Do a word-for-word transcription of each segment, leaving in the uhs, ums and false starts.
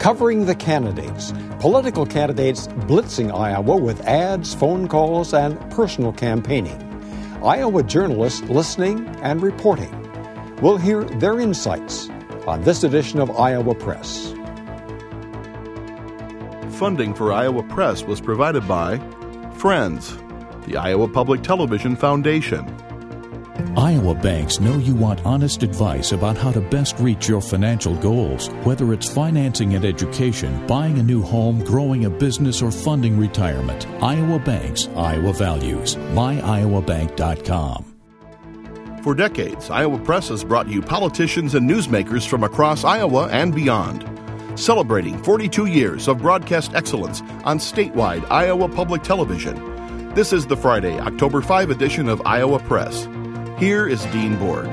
covering the candidates. Political candidates blitzing Iowa with ads, phone calls, and personal campaigning. Iowa journalists listening and reporting. We'll hear their insights on this edition of Iowa Press. Funding for Iowa Press was provided by Friends, the Iowa Public Television Foundation. Iowa banks know you want honest advice about how to best reach your financial goals, whether it's financing and education, buying a new home, growing a business, or funding retirement. Iowa Banks, Iowa Values. my iowa bank dot com. For decades, Iowa Press has brought you politicians and newsmakers from across Iowa and beyond, celebrating forty-two years of broadcast excellence on statewide Iowa Public Television. This is the Friday, October fifth edition of Iowa Press. Here is Dean Borg.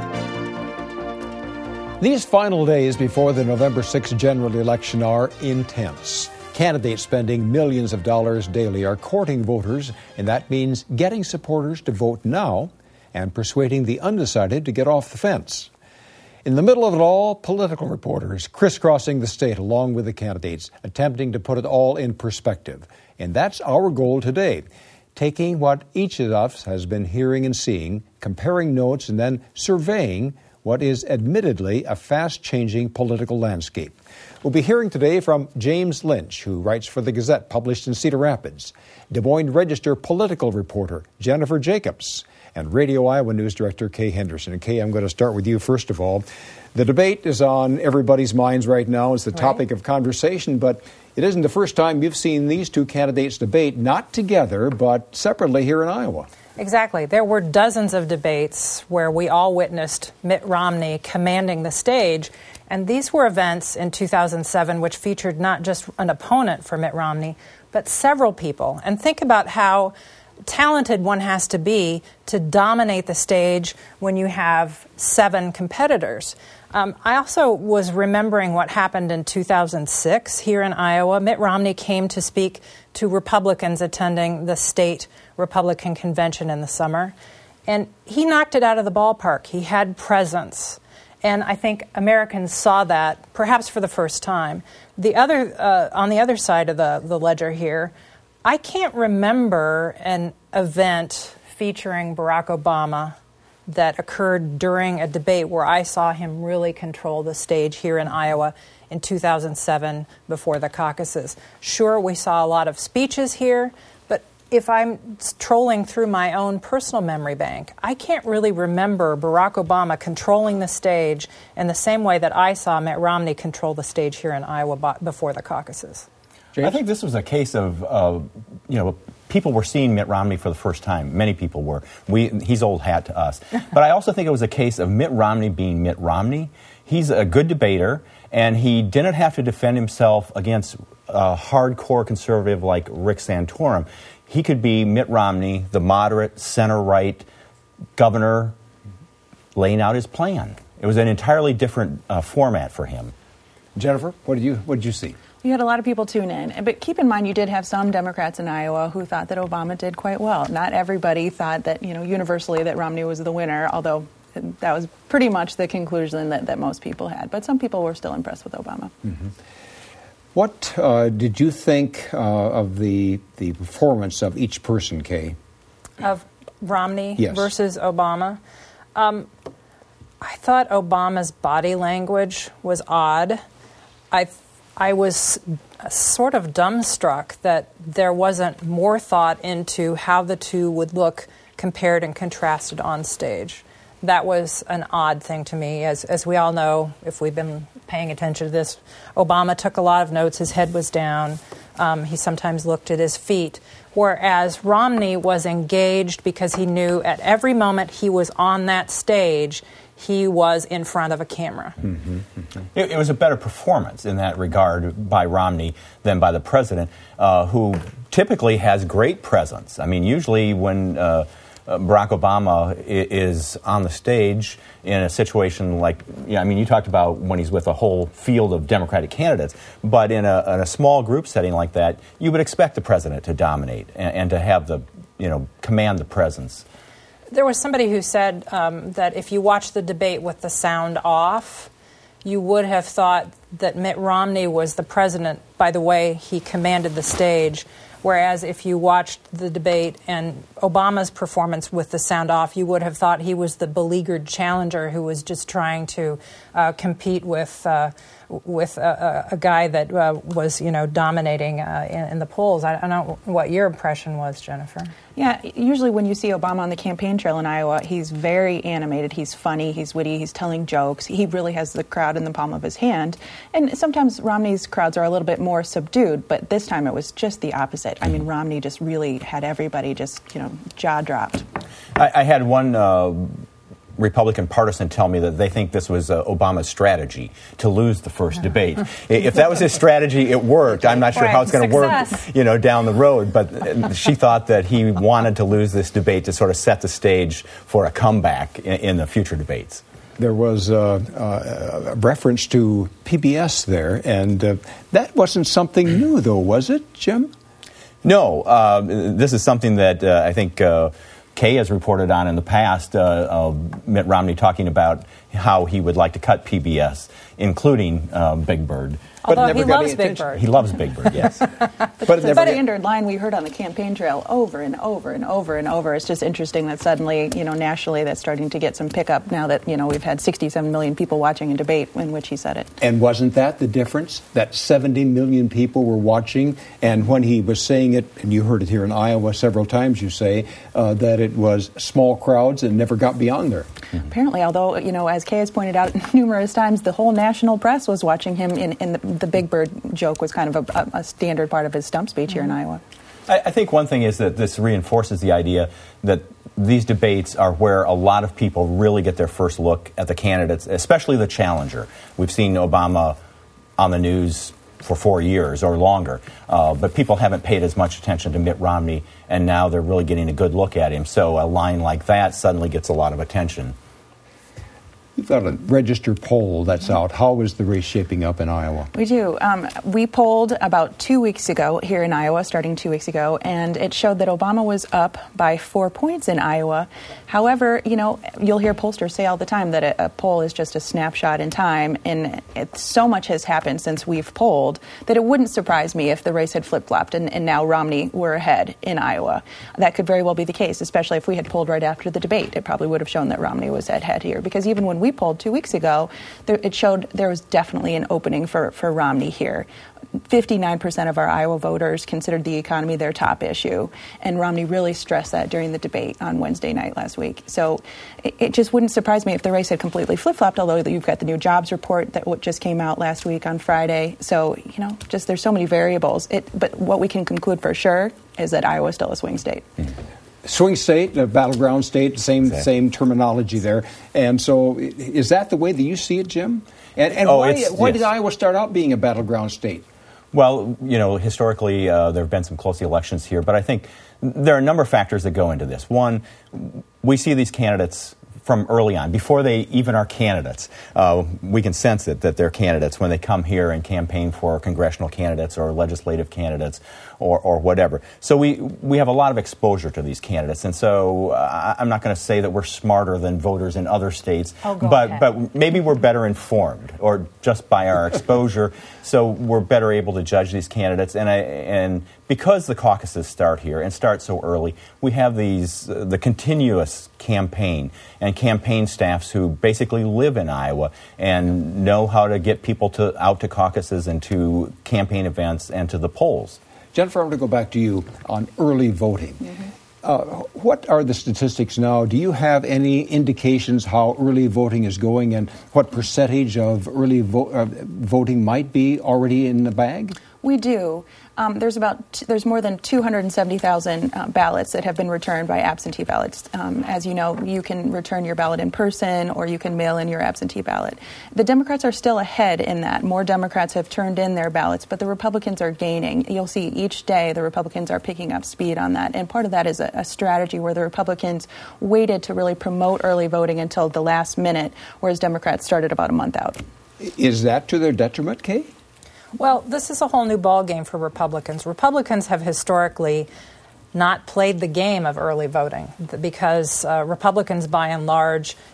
These final days before the November sixth general election are intense. Candidates spending millions of dollars daily are courting voters, and that means getting supporters to vote now and persuading the undecided to get off the fence. In the middle of it all, political reporters crisscrossing the state along with the candidates, attempting to put it all in perspective. And that's our goal today. Taking what each of us has been hearing and seeing, comparing notes, and then surveying what is admittedly a fast-changing political landscape. We'll be hearing today from James Lynch, who writes for the Gazette, published in Cedar Rapids, Des Moines Register political reporter Jennifer Jacobs, and Radio Iowa News Director Kay Henderson. And Kay, I'm going to start with you first of all. The debate is on everybody's minds right now. It's the topic right. of conversation, but it isn't the first time you've seen these two candidates debate, not together, but separately here in Iowa. Exactly. There were dozens of debates where we all witnessed Mitt Romney commanding the stage, and these were events in two thousand seven which featured not just an opponent for Mitt Romney, but several people. And think about how talented one has to be to dominate the stage when you have seven competitors. Um, I also was remembering what happened in two thousand six here in Iowa. Mitt Romney came to speak to Republicans attending the state Republican convention in the summer, and he knocked it out of the ballpark. He had presence, and I think Americans saw that perhaps for the first time. The other, uh, on the other side of the, the ledger here, I can't remember an event featuring Barack Obama that occurred during a debate where I saw him really control the stage here in Iowa in two thousand seven before the caucuses. Sure, we saw a lot of speeches here, but if I'm trolling through my own personal memory bank, I can't really remember Barack Obama controlling the stage in the same way that I saw Mitt Romney control the stage here in Iowa before the caucuses. James? I think this was a case of, uh, you know, people were seeing Mitt Romney for the first time. Many people were. We, he's old hat to us. But I also think it was a case of Mitt Romney being Mitt Romney. He's a good debater, and he didn't have to defend himself against a hardcore conservative like Rick Santorum. He could be Mitt Romney, the moderate, center-right governor, laying out his plan. It was an entirely different uh, format for him. Jennifer, what did you what did you see? You had a lot of people tune in. But keep in mind, you did have some Democrats in Iowa who thought that Obama did quite well. Not everybody thought that, you know, universally that Romney was the winner, although that was pretty much the conclusion that, that most people had. But some people were still impressed with Obama. Mm-hmm. What uh, did you think uh, of the the performance of each person, Kay? Of Romney yes. versus Obama? Um, I thought Obama's body language was odd. I I was sort of dumbstruck that there wasn't more thought into how the two would look compared and contrasted on stage. That was an odd thing to me. As as we all know, if we've been paying attention to this, Obama took a lot of notes. His head was down. Um, he sometimes looked at his feet. Whereas Romney was engaged because he knew at every moment he was on that stage, he was in front of a camera. Mm-hmm, mm-hmm. It, it was a better performance in that regard by Romney than by the president, uh, who typically has great presence. I mean, usually when uh, Barack Obama is on the stage in a situation like, you know, I mean, you talked about when he's with a whole field of Democratic candidates, but in a, in a small group setting like that, you would expect the president to dominate and, and to have the, you know, command the presence. There was somebody who said um, that if you watch the debate with the sound off, you would have thought that Mitt Romney was the president by the way he commanded the stage. Whereas if you watched the debate and Obama's performance with the sound off, you would have thought he was the beleaguered challenger who was just trying to uh, compete with uh, with a, a, a guy that uh, was, you know, dominating uh, in, in the polls. I, I don't know what your impression was, Jennifer. Yeah, usually when you see Obama on the campaign trail in Iowa, he's very animated, he's funny, he's witty, he's telling jokes. He really has the crowd in the palm of his hand. And sometimes Romney's crowds are a little bit more subdued, but this time it was just the opposite. I mean, Romney just really had everybody just, you know, jaw dropped. I, I had one uh, Republican partisan tell me that they think this was uh, Obama's strategy to lose the first debate. If that was his strategy, it worked. I'm not sure right. how it's going to work, you know, down the road. But she thought that he wanted to lose this debate to sort of set the stage for a comeback in, in the future debates. There was uh, uh, a reference to P B S there, and uh, that wasn't something new, though, was it, Jim? No. Uh, this is something that uh, I think uh, Kay has reported on in the past, uh, uh, Mitt Romney talking about how he would like to cut P B S, including uh, Big Bird. Although but never he got loves any Big attention. Bird. He loves Big Bird, yes. But, But but it the never standard line we heard on the campaign trail over and over and over and over. It's just interesting that suddenly, you know, nationally that's starting to get some pickup now that, you know, we've had sixty-seven million people watching a debate in which he said it. And wasn't that the difference? That seventy million people were watching, and when he was saying it, and you heard it here in Iowa several times, you say, uh, that it was small crowds and never got beyond there. Mm-hmm. Apparently, although, you know, as Kay has pointed out numerous times, the whole national press was watching him in, in the, the Big Bird joke was kind of a, a standard part of his stump speech here in Iowa. I, I think one thing is that this reinforces the idea that these debates are where a lot of people really get their first look at the candidates, especially the challenger. We've seen Obama on the news for four years or longer, uh, but people haven't paid as much attention to Mitt Romney, and now they're really getting a good look at him. So a line like that suddenly gets a lot of attention. You've got a registered poll that's out. How is the race shaping up in Iowa? We do. Um, we polled about two weeks ago here in Iowa, starting two weeks ago, and it showed that Obama was up by four points in Iowa. However, you know, you'll hear pollsters say all the time that a, a poll is just a snapshot in time, and it, so much has happened since we've polled that it wouldn't surprise me if the race had flip-flopped and, and now Romney were ahead in Iowa. That could very well be the case, especially if we had polled right after the debate. It probably would have shown that Romney was ahead here, because even when we polled two weeks ago, there, it showed there was definitely an opening for, for Romney here. fifty-nine percent of our Iowa voters considered the economy their top issue, and Romney really stressed that during the debate on Wednesday night last week. So it, it just wouldn't surprise me if the race had completely flip-flopped, although you've got the new jobs report that just came out last week on Friday. So, you know, just there's so many variables. It, but what we can conclude for sure is that Iowa is still a swing state. Mm-hmm. Swing state, a battleground state, same exactly. same terminology there. And so is that the way that you see it, Jim? And, and oh, why, it's, why yes. did Iowa start out being a battleground state? Well, you know, historically uh, there have been some close elections here, but I think there are a number of factors that go into this. One, we see these candidates from early on, before they even are candidates. Uh, we can sense it that they're candidates when they come here and campaign for congressional candidates or legislative candidates or, or whatever. So we we have a lot of exposure to these candidates, and so uh, I'm not going to say that we're smarter than voters in other states, oh, go but ahead. but maybe we're better informed, or just by our exposure, so we're better able to judge these candidates. And I and because the caucuses start here and start so early, we have these uh, the continuous campaign and campaign staffs who basically live in Iowa and know how to get people to out to caucuses and to campaign events and to the polls. Jennifer, I want to go back to you on early voting. Mm-hmm. Uh, what are the statistics now? Do you have any indications how early voting is going and what percentage of early vo- uh, voting might be already in the bag? We do. Um, there's about t- there's more than two hundred seventy thousand uh, ballots that have been returned by absentee ballots. Um, as you know, you can return your ballot in person or you can mail in your absentee ballot. The Democrats are still ahead in that. More Democrats have turned in their ballots, but the Republicans are gaining. You'll see each day the Republicans are picking up speed on that, and part of that is a, a strategy where the Republicans waited to really promote early voting until the last minute, whereas Democrats started about a month out. Is that to their detriment, Kay? Well, this is a whole new ballgame for Republicans. Republicans have historically not played the game of early voting because uh, Republicans, by and large,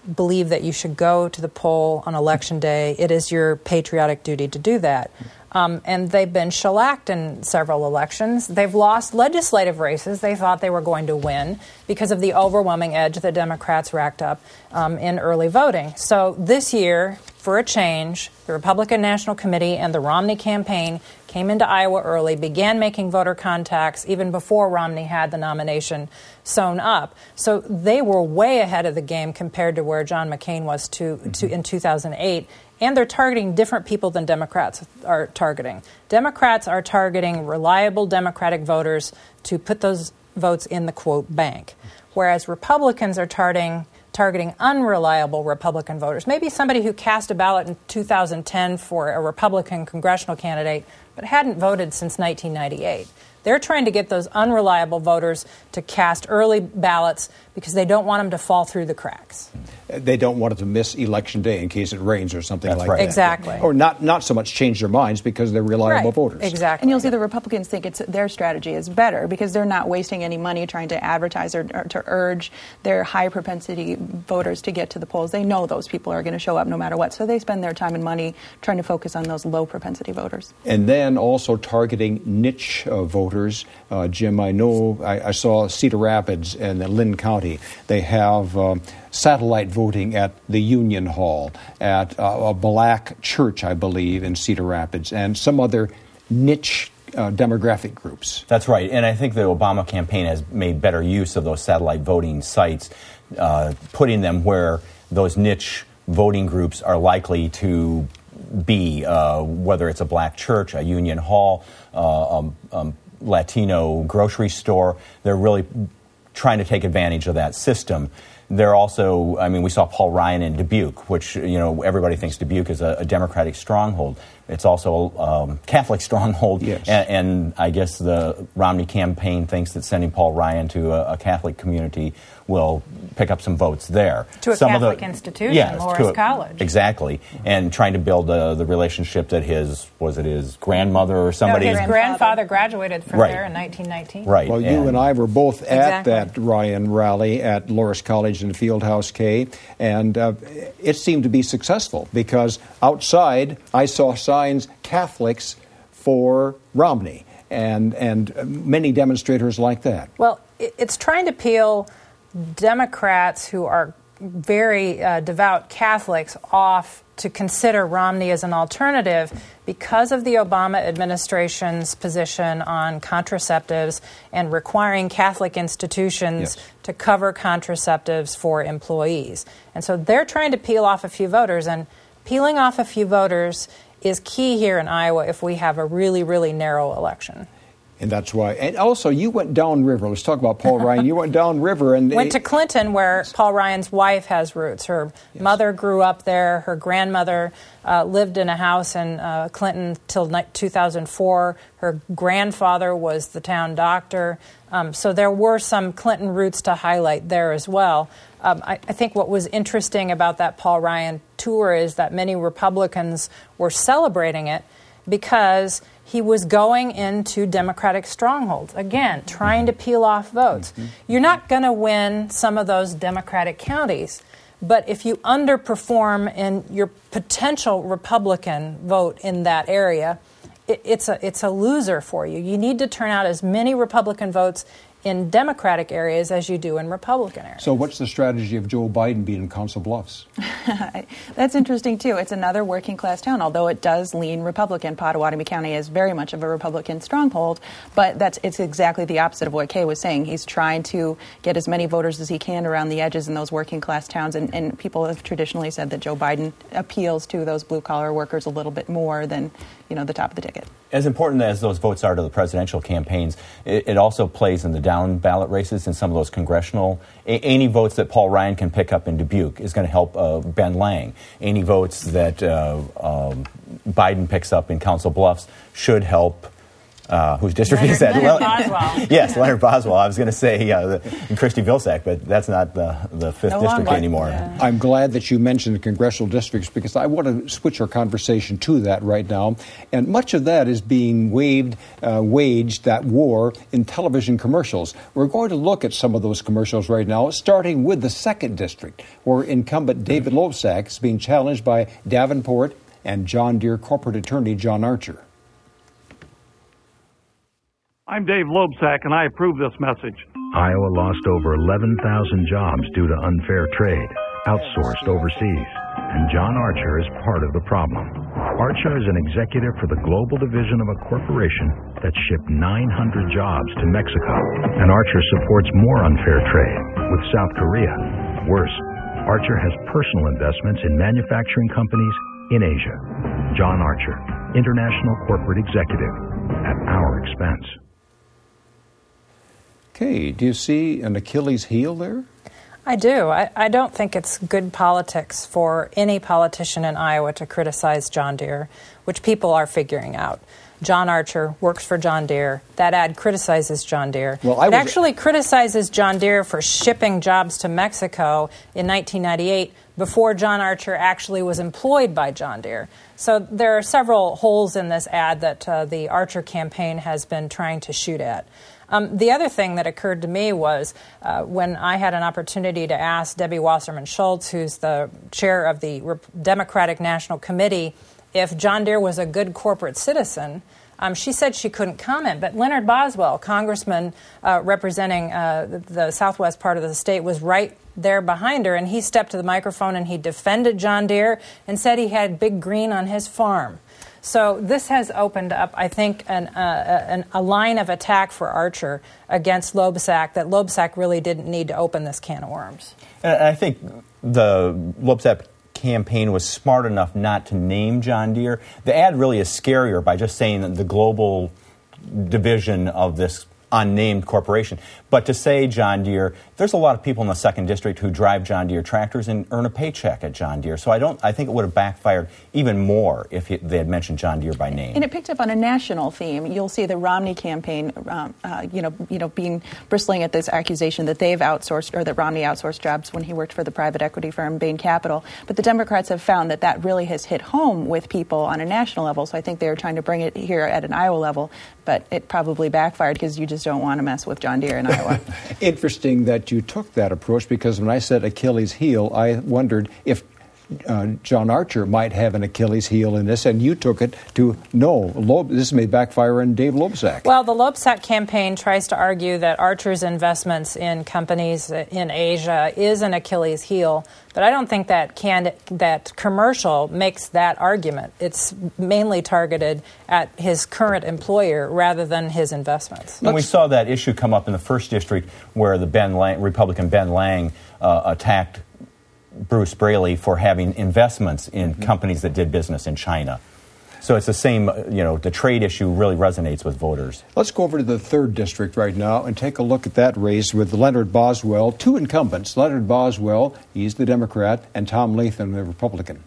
believe that you should go to the poll on Election Day. It is your patriotic duty to do that. Um, and they've been shellacked in several elections. They've lost legislative races they thought they were going to win because of the overwhelming edge the Democrats racked up um, in early voting. So this year, for a change, the Republican National Committee and the Romney campaign came into Iowa early, began making voter contacts even before Romney had the nomination sewn up. So they were way ahead of the game compared to where John McCain was to, to in two thousand eight. And they're targeting different people than Democrats are targeting. Democrats are targeting reliable Democratic voters to put those votes in the, quote, bank, whereas Republicans are targeting targeting unreliable Republican voters. Maybe somebody who cast a ballot in two thousand ten for a Republican congressional candidate but hadn't voted since nineteen ninety-eight. They're trying to get those unreliable voters to cast early ballots because they don't want them to fall through the cracks. They don't want it to miss Election Day in case it rains or something That's like right. that. Exactly. Or not, not so much change their minds because they're reliable Right. voters. Exactly. And you'll see the Republicans think it's their strategy is better because they're not wasting any money trying to advertise or, or to urge their high propensity voters to get to the polls. They know those people are going to show up no matter what, so they spend their time and money trying to focus on those low propensity voters. And then also targeting niche uh, voters. Uh, Jim, I know I, I saw Cedar Rapids and Lynn County. They have um, satellite voting at the Union Hall, at uh, a black church, I believe, in Cedar Rapids, and some other niche uh, demographic groups. That's right. And I think the Obama campaign has made better use of those satellite voting sites, uh, putting them where those niche voting groups are likely to be, uh, whether it's a black church, a Union Hall, uh, um, um, Latino grocery store. They're really trying to take advantage of that system. They're also, I mean, we saw Paul Ryan in Dubuque, which, you know, everybody thinks Dubuque is a, a Democratic stronghold. It's also a um, Catholic stronghold. Yes. And, and I guess the Romney campaign thinks that sending Paul Ryan to a, a Catholic community will pick up some votes there. To a some Catholic of the, institution, yes, Loras to a, College. Exactly. And trying to build uh, the relationship that his, was it his grandmother or somebody? No, his grandfather graduated from Right. there in nineteen nineteen. Right. Well, you and I were both at Exactly. that Ryan rally at Loras College in Fieldhouse K, and uh, it seemed to be successful because outside I saw signs Catholics for Romney and, and many demonstrators like that. Well, it's trying to peel Democrats who are very uh, devout Catholics off to consider Romney as an alternative because of the Obama administration's position on contraceptives and requiring Catholic institutions Yes. to cover contraceptives for employees. And so they're trying to peel off a few voters, and peeling off a few voters is key here in Iowa if we have a really, really narrow election. And that's why. And also, you went downriver. Let's talk about Paul Ryan. You went downriver and Went to Clinton, where Paul Ryan's wife has roots. Her Yes. mother grew up there. Her grandmother uh, lived in a house in uh, Clinton till two thousand four. Her grandfather was the town doctor. Um, so there were some Clinton roots to highlight there as well. Um, I, I think what was interesting about that Paul Ryan tour is that many Republicans were celebrating it because he was going into Democratic strongholds. Again, trying to peel off votes. Mm-hmm. You're not going to win some of those Democratic counties, but if you underperform in your potential Republican vote in that area, it, it's a it's a loser for you. You need to turn out as many Republican votes in Democratic areas as you do in Republican areas. So what's the strategy of Joe Biden being in Council Bluffs? That's interesting, too. It's another working-class town, although it does lean Republican. Pottawatomie County is very much of a Republican stronghold, but that's it's exactly the opposite of what Kay was saying. He's trying to get as many voters as he can around the edges in those working-class towns, and, and people have traditionally said that Joe Biden appeals to those blue-collar workers a little bit more than, you know, the top of the ticket. As important as those votes are to the presidential campaigns, it, it also plays in the down ballot races in some of those congressional. A, any votes that Paul Ryan can pick up in Dubuque is going to help uh, Ben Lang. Any votes that uh, um, Biden picks up in Council Bluffs should help Uh, whose district Leonard, is that? Leonard Boswell. Yes, Leonard Boswell. I was going to say uh, the, Christy Vilsack, but that's not the, the fifth No district longer. anymore. Yeah. I'm glad that you mentioned the congressional districts because I want to switch our conversation to that right now. And much of that is being waged, uh, waged, that war, in television commercials. We're going to look at some of those commercials right now, starting with the second district, where incumbent David Loebsack is being challenged by Davenport and John Deere corporate attorney John Archer. I'm Dave Loebsack, and I approve this message. Iowa lost over eleven thousand jobs due to unfair trade, outsourced overseas, and John Archer is part of the problem. Archer is an executive for the global division of a corporation that shipped nine hundred jobs to Mexico, and Archer supports more unfair trade with South Korea. Worse, Archer has personal investments in manufacturing companies in Asia. John Archer, International Corporate Executive, at our expense. Okay, do you see an Achilles heel there? I do. I, I don't think it's good politics for any politician in Iowa to criticize John Deere, which people are figuring out. John Archer works for John Deere. That ad criticizes John Deere. Well, I it was... actually criticizes John Deere for shipping jobs to Mexico in nineteen ninety-eight before John Archer actually was employed by John Deere. So there are several holes in this ad that uh, the Archer campaign has been trying to shoot at. Um, the other thing that occurred to me was uh, when I had an opportunity to ask Debbie Wasserman Schultz, who's the chair of the Rep- Democratic National Committee, if John Deere was a good corporate citizen. Um, she said she couldn't comment, but Leonard Boswell, congressman uh, representing uh, the, the southwest part of the state, was right there behind her, and he stepped to the microphone and he defended John Deere and said he had Big Green on his farm. So this has opened up, I think, an, uh, an, a line of attack for Archer against Loebsack that Loebsack really didn't need to open this can of worms. And I think the Loebsack campaign was smart enough not to name John Deere. The ad really is scarier by just saying that the global division of this unnamed corporation. But to say John Deere, there's a lot of people in the second district who drive John Deere tractors and earn a paycheck at John Deere. So I don't. I think it would have backfired even more if he, they had mentioned John Deere by name. And it picked up on a national theme. You'll see the Romney campaign, um, uh, you know, you know, being bristling at this accusation that they've outsourced or that Romney outsourced jobs when he worked for the private equity firm Bain Capital. But the Democrats have found that that really has hit home with people on a national level. So I think they're trying to bring it here at an Iowa level. But it probably backfired because you just don't want to mess with John Deere in Iowa. Interesting that you took that approach, because when I said Achilles heel, I wondered if uh, John Archer might have an Achilles heel in this, and you took it to no. Loeb, this may backfire on Dave Loebsack. Well, the Loebsack campaign tries to argue that Archer's investments in companies in Asia is an Achilles heel, but I don't think that can, that commercial makes that argument. It's mainly targeted at his current employer rather than his investments. And we saw that issue come up in the first district where the Ben Lang, Republican Ben Lang uh, attacked Bruce Braley for having investments in mm-hmm. companies that did business in China. So it's the same, you know, the trade issue really resonates with voters. Let's go over to the third district right now and take a look at that race with Leonard Boswell, two incumbents. Leonard Boswell, he's the Democrat, and Tom Latham, the Republican.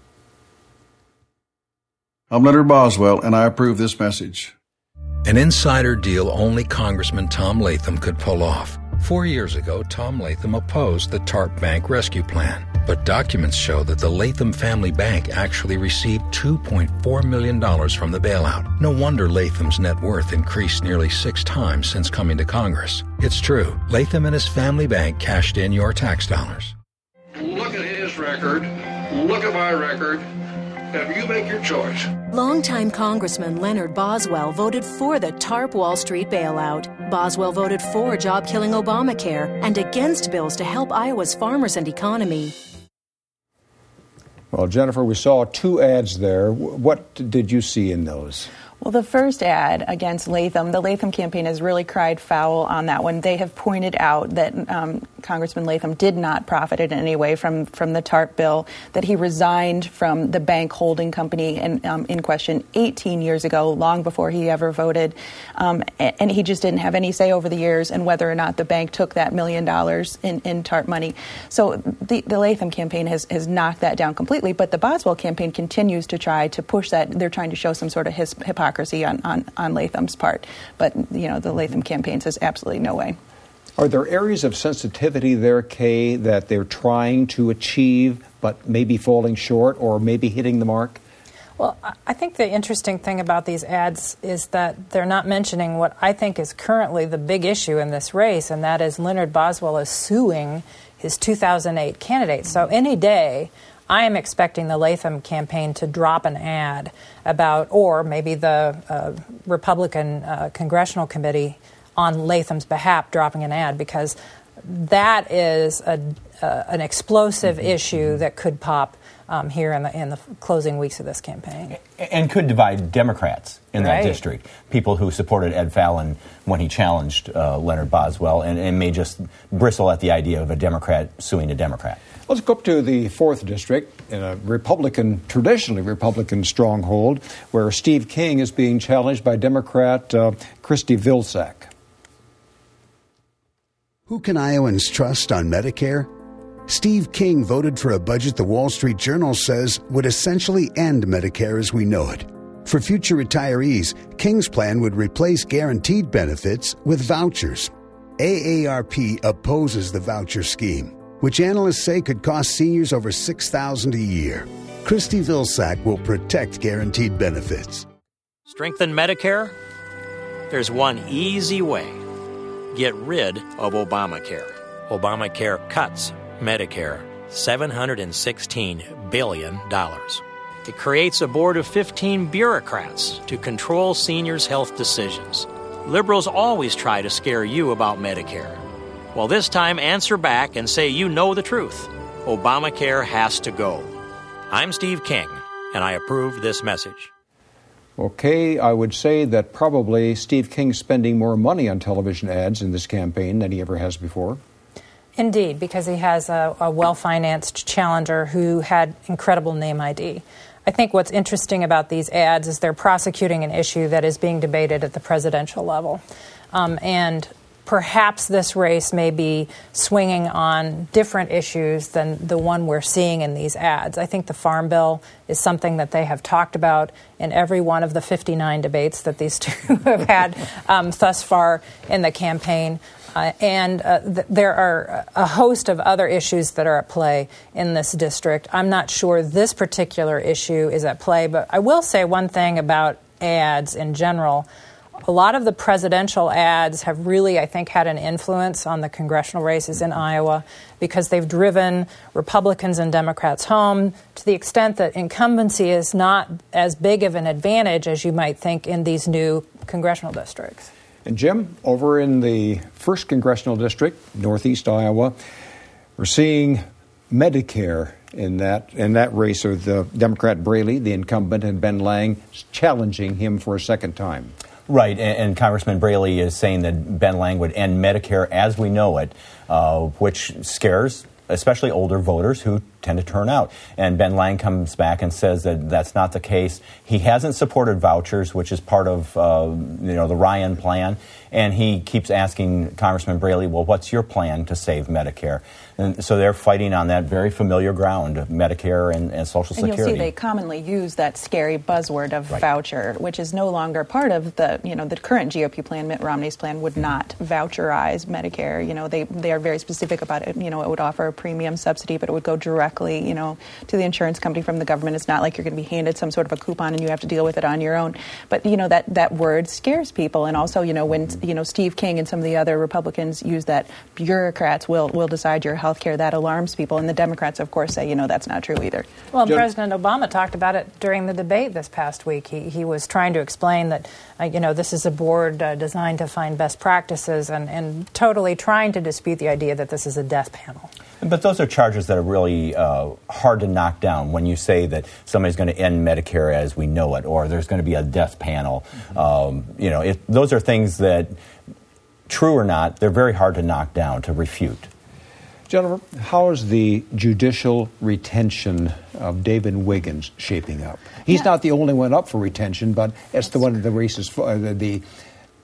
I'm Leonard Boswell, and I approve this message. An insider deal only Congressman Tom Latham could pull off. Four years ago, Tom Latham opposed the TARP Bank rescue plan. But documents show that the Latham Family Bank actually received two point four million dollars from the bailout. No wonder Latham's net worth increased nearly six times since coming to Congress. It's true. Latham and his family bank cashed in your tax dollars. Look at his record. Look at my record. And you make your choice. Longtime Congressman Leonard Boswell voted for the TARP Wall Street bailout. Boswell voted for job-killing Obamacare and against bills to help Iowa's farmers and economy. Well, Jennifer, we saw two ads there. What did you see in those? Well, the first ad against Latham, the Latham campaign has really cried foul on that one. They have pointed out that um, Congressman Latham did not profit in any way from, from the TARP bill, that he resigned from the bank holding company in, um, in question eighteen years ago, long before he ever voted. Um, and he just didn't have any say over the years and whether or not the bank took that million dollars in, in TARP money. So the, the Latham campaign has, has knocked that down completely. But the Boswell campaign continues to try to push that. They're trying to show some sort of his, hypocrisy hypocrisy on, on, on Latham's part. But, you know, the Latham campaign says absolutely no way. Are there areas of sensitivity there, Kay, that they're trying to achieve but maybe falling short or maybe hitting the mark? Well, I think the interesting thing about these ads is that they're not mentioning what I think is currently the big issue in this race, and that is Leonard Boswell is suing his two thousand eight candidate. So any day, I am expecting the Latham campaign to drop an ad about, or maybe the uh, Republican uh, Congressional Committee on Latham's behalf dropping an ad, because that is a, uh, an explosive mm-hmm. issue that could pop um, here in the in the closing weeks of this campaign. And could divide Democrats in that right. district. People who supported Ed Fallon when he challenged uh, Leonard Boswell and, and may just bristle at the idea of a Democrat suing a Democrat. Let's go up to the fourth district, in a Republican, traditionally Republican stronghold, where Steve King is being challenged by Democrat uh, Kristi Vilsack. Who can Iowans trust on Medicare? Steve King voted for a budget the Wall Street Journal says would essentially end Medicare as we know it. For future retirees, King's plan would replace guaranteed benefits with vouchers. A A R P opposes the voucher scheme, which analysts say could cost seniors over six thousand dollars a year. Kristi Vilsack will protect guaranteed benefits. Strengthen Medicare? There's one easy way. Get rid of Obamacare. Obamacare cuts Medicare seven hundred sixteen billion dollars. It creates a board of fifteen bureaucrats to control seniors' health decisions. Liberals always try to scare you about Medicare. Well, this time answer back and say you know the truth. Obamacare has to go. I'm Steve King, and I approve this message. Okay, I would say that probably Steve King's spending more money on television ads in this campaign than he ever has before. Indeed, because he has a, a well-financed challenger who had incredible name I D. I think what's interesting about these ads is they're prosecuting an issue that is being debated at the presidential level. Um, and perhaps this race may be swinging on different issues than the one we're seeing in these ads. I think the Farm Bill is something that they have talked about in every one of the fifty-nine debates that these two have had um, thus far in the campaign. Uh, and uh, th- there are a host of other issues that are at play in this district. I'm not sure this particular issue is at play, but I will say one thing about ads in general. A lot of the presidential ads have really, I think, had an influence on the congressional races in Iowa because they've driven Republicans and Democrats home to the extent that incumbency is not as big of an advantage as you might think in these new congressional districts. And Jim, over in the first congressional district, northeast Iowa, we're seeing Medicare in that in that race with uh, Democrat Braley, the incumbent, and Ben Lang challenging him for a second time. Right, and, and Congressman Braley is saying that Ben Lang would end Medicare as we know it, uh, which scares especially older voters who tend to turn out. And Ben Lang comes back and says that that's not the case. He hasn't supported vouchers, which is part of uh, you know the Ryan plan, and he keeps asking Congressman Braley, well, what's your plan to save Medicare? And so they're fighting on that very familiar ground of Medicare and, and Social and Security. And you'll see they commonly use that scary buzzword of right. voucher, which is no longer part of the, you know, the current G O P plan. Mitt Romney's plan would not voucherize Medicare. You know, they, they are very specific about it. You know, it would offer a premium subsidy, but it would go directly, you know, to the insurance company from the government. It's not like you're going to be handed some sort of a coupon and you have to deal with it on your own. But, you know, that, that word scares people. And also, you know, when, you know, Steve King and some of the other Republicans use that bureaucrats will, will decide your health care, that alarms people. And the Democrats, of course, say, you know, that's not true either. Well, Jim. President Obama talked about it during the debate this past week. He, he was trying to explain that, uh, you know, this is a board uh, designed to find best practices and, and totally trying to dispute the idea that this is a death panel. But those are charges that are really uh, hard to knock down when you say that somebody's going to end Medicare as we know it, or there's going to be a death panel. Mm-hmm. Um, you know, it, those are things that, true or not, they're very hard to knock down, to refute. Jennifer, how is the judicial retention of David Wiggins shaping up? He's yeah. not the only one up for retention, but it's That's the one of the races, uh, the, the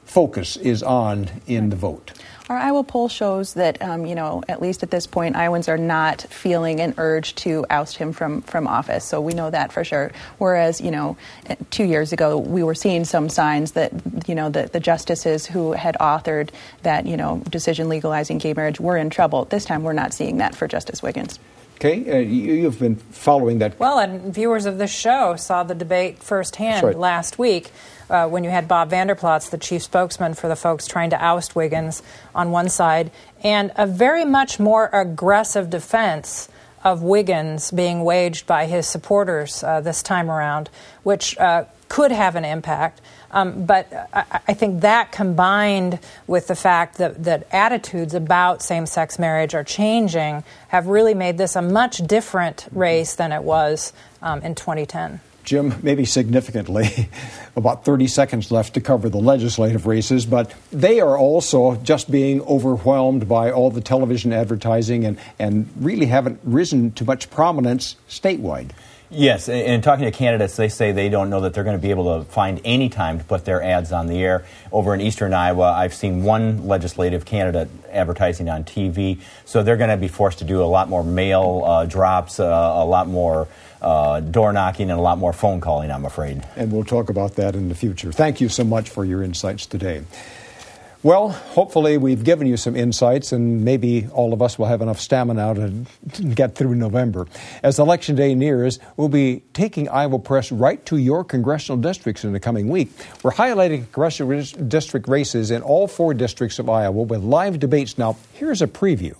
focus is on in the vote? Our Iowa poll shows that, um, you know, at least at this point, Iowans are not feeling an urge to oust him from, from office. So we know that for sure. Whereas, you know, two years ago, we were seeing some signs that, you know, the, the justices who had authored that, you know, decision legalizing gay marriage were in trouble. This time, we're not seeing that for Justice Wiggins. Okay, uh, you, you've been following that. Well, and viewers of this show saw the debate firsthand right. last week uh, when you had Bob Vander Plaats, the chief spokesman for the folks trying to oust Wiggins, on one side, and a very much more aggressive defense of Wiggins being waged by his supporters uh, this time around, which uh, could have an impact. Um, but I, I think that combined with the fact that, that attitudes about same-sex marriage are changing have really made this a much different race than it was um, in twenty ten. Jim, maybe significantly, about thirty seconds left to cover the legislative races, but they are also just being overwhelmed by all the television advertising and, and really haven't risen to much prominence statewide. Yes, and talking to candidates, they say they don't know that they're going to be able to find any time to put their ads on the air. Over in eastern Iowa, I've seen one legislative candidate advertising on T V, so they're going to be forced to do a lot more mail uh, drops, uh, a lot more uh, door knocking, and a lot more phone calling, I'm afraid. And we'll talk about that in the future. Thank you so much for your insights today. Well, hopefully we've given you some insights, and maybe all of us will have enough stamina to get through November. As Election Day nears, we'll be taking Iowa Press right to your congressional districts in the coming week. We're highlighting congressional district races in all four districts of Iowa with live debates. Now, here's a preview.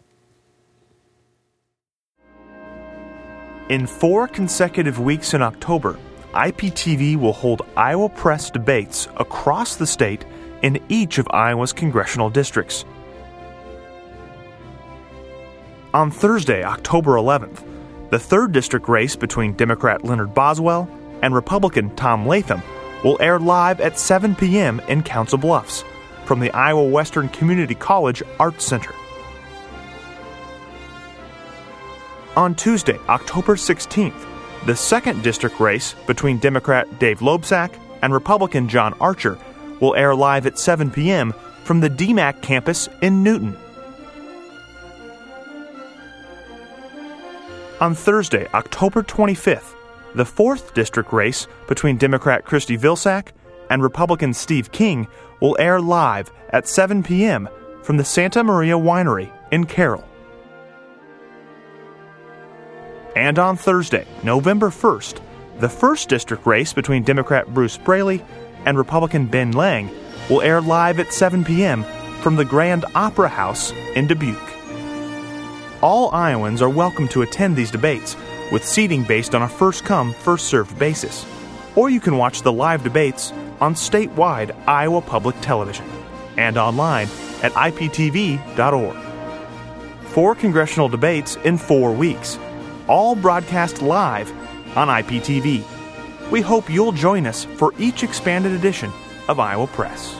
In four consecutive weeks in October, I P T V will hold Iowa Press debates across the state in each of Iowa's congressional districts. On Thursday, October eleventh, the third district race between Democrat Leonard Boswell and Republican Tom Latham will air live at seven p.m. in Council Bluffs from the Iowa Western Community College Arts Center. On Tuesday, October sixteenth, the second district race between Democrat Dave Loebsack and Republican John Archer will air live at seven p.m. from the D MAC campus in Newton. On Thursday, October twenty-fifth, the fourth district race between Democrat Christy Vilsack and Republican Steve King will air live at seven p.m. from the Santa Maria Winery in Carroll. And on Thursday, November first, the first district race between Democrat Bruce Braley and Republican Ben Lang will air live at seven p.m. from the Grand Opera House in Dubuque. All Iowans are welcome to attend these debates, with seating based on a first-come, first-served basis. Or you can watch the live debates on statewide Iowa Public Television and online at I P T V dot org. Four congressional debates in four weeks, all broadcast live on I P T V. We hope you'll join us for each expanded edition of Iowa Press.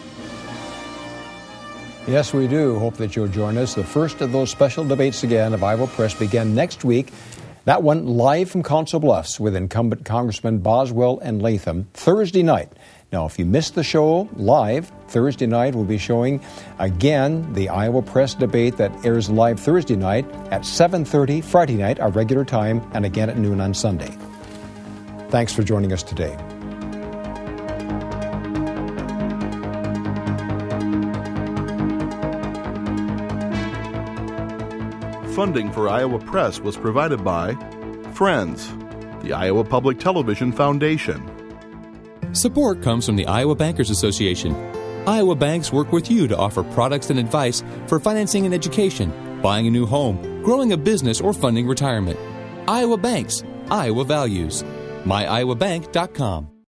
Yes, we do hope that you'll join us. The first of those special debates again of Iowa Press begin next week. That one live from Council Bluffs with incumbent Congressman Boswell and Latham Thursday night. Now, if you missed the show live, Thursday night we'll be showing again the Iowa Press debate that airs live Thursday night at seven thirty Friday night, our regular time, and again at noon on Sunday. Thanks for joining us today. Funding for Iowa Press was provided by Friends, the Iowa Public Television Foundation. Support comes from the Iowa Bankers Association. Iowa banks work with you to offer products and advice for financing and education, buying a new home, growing a business, or funding retirement. Iowa Banks, Iowa Values. my iowa bank dot com